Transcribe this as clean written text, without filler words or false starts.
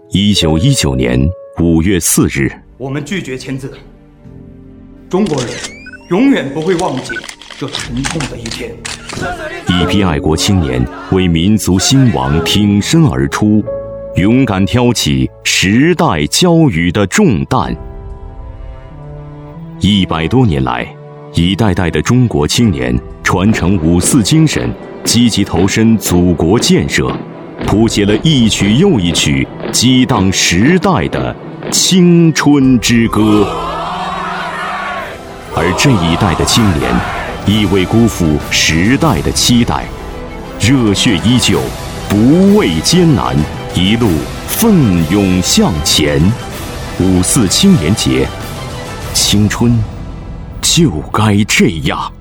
1919年5月4日， 我们拒绝签字。中国人永远不会忘记这沉痛的一天。 一批爱国青年为民族兴亡挺身而出，勇敢挑起时代教育的重担。100多年来，一代代的中国青年传承五四精神，积极投身祖国建设，谱写了一曲又一曲激荡时代的青春之歌。而这一代的青年亦未辜负时代的期待，热血依旧，不畏艰难，一路奋勇向前。5·4青年节，青春就该这样。